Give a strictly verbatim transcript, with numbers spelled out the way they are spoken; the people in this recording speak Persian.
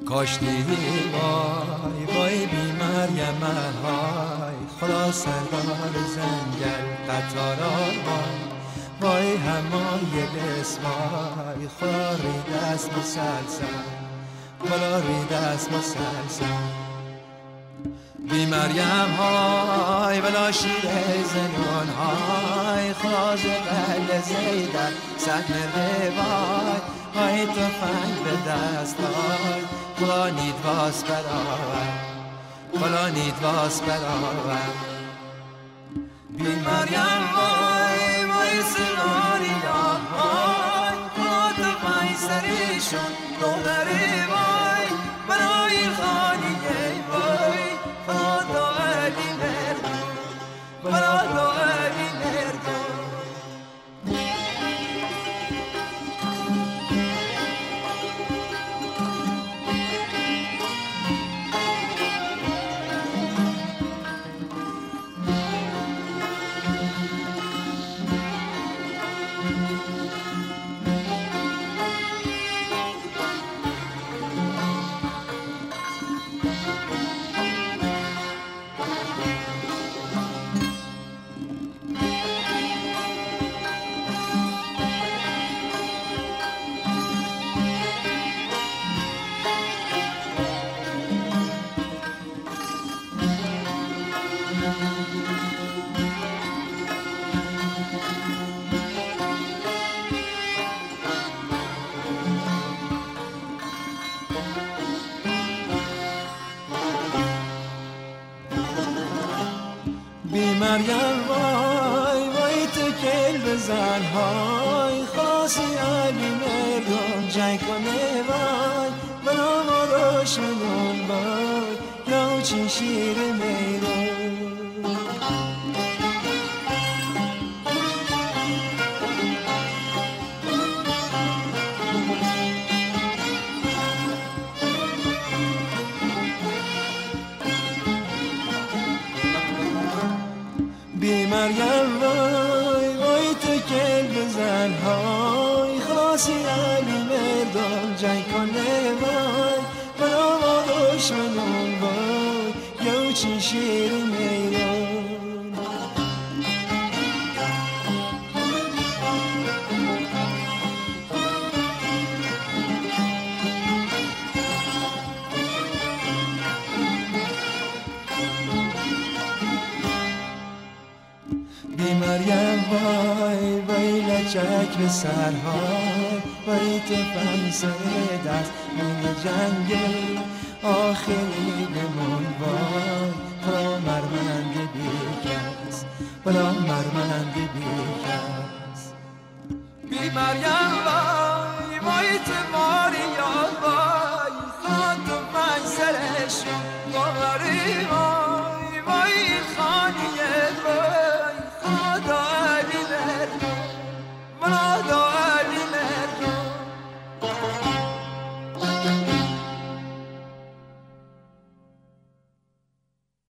کاش دیدی وای وای بی مریم های خدا سردار زنگل قطاران وای وای همای بسمای خدا رید است مسلسل خدا رید است مسلسل بی مریم های بلا شیر زنون های خواز قل زیدن سحن روای های تو فنگ به دست های خدا نید واس برآور خدا نید واس برآور بی مریم وای وای سناری های خدا تو فنگ سریشون دولری وای برای خانیه وای خدا علی مردم خدا علی مردم بی مریم وای وای تو کل بزن های خاصی علی مردم جنگ کنه وای بنا ما دشمنون وای یا چین شیر میرون بی مریم وای وای تو کل بزن های خاصی علی مردم جنگ کنه وای بنا ما دشمنون وای یا چین شیر میرون بی مریم وای وای لچک به سرهای وای تفنگ سر دست من جنگل آخری بمون وای خدا مرمند بیکس خدا